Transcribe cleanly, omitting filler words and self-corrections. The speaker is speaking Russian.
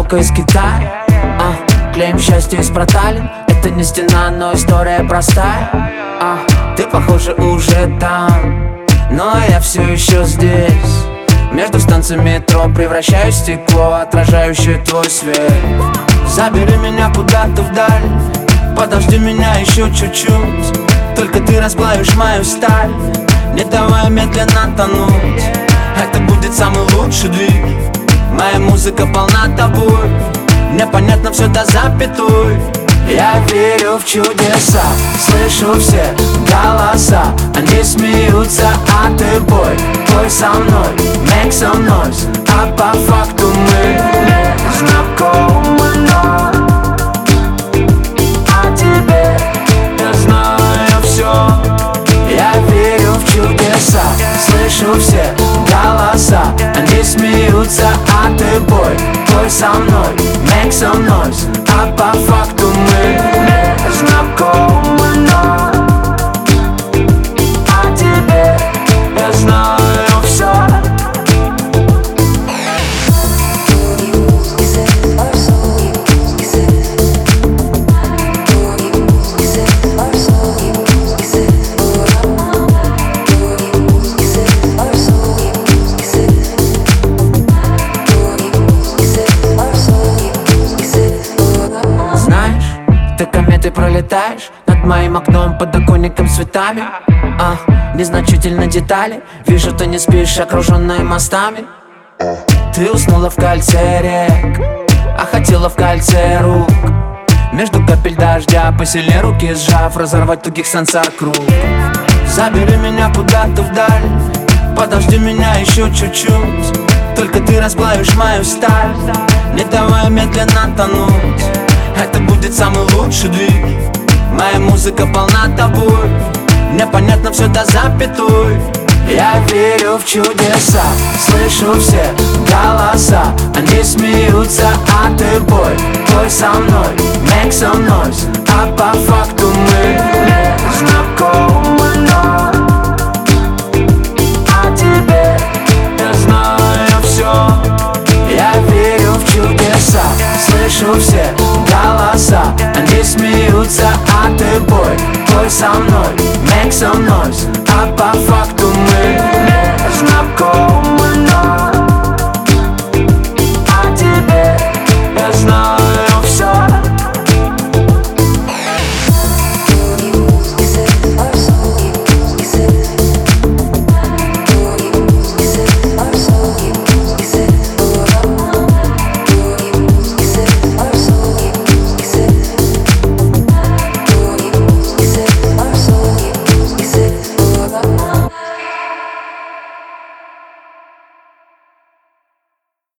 только из Китая. Клеим счастье из проталин. Это не стена, но история простая. Ты, похоже, уже там, но я все еще здесь. Между станциями метро превращаюсь в стекло, отражающее твой свет. Забери меня куда-то вдаль, подожди меня еще чуть-чуть. Только ты расплавишь мою сталь, не давай медленно тонуть. Это будет самый лучший двиг. Моя музыка полна тобой, мне понятно все до запятой. Я верю в чудеса, слышу все голоса. Они смеются, а ты пой, пой со мной, make some noise. А по факту мы знакомы, но о тебе я знаю все. Я верю в чудеса, слышу все голоса. Они смеются, а ты пой, пой со мной, make some noise. А по факту мы знакомы, но о тебе я знаю все. Ты кометой пролетаешь над моим окном, подоконником, цветами. Незначительно детали. Вижу, ты не спишь, окруженная мостами. Ты уснула в кольце рек, а хотела в кольце рук. Между капель дождя посильнее руки сжав, разорвать тугих сансар круг. Забери меня куда-то вдаль, подожди меня еще чуть-чуть. Только ты расплавишь мою сталь, не давай медленно тонуть. Это будет самый лучший двиг. Моя музыка полна тобой, мне понятно все до запятой. Я верю в чудеса, слышу все голоса. Они смеются, а ты пой, пой со мной, make some noise. А по факту мы знакомы, но о тебе я знаю все. Я верю в чудеса, слышу все голоса. Они смеются, а ты пой, пой со мной, make some noise. А по факту мы знакомы.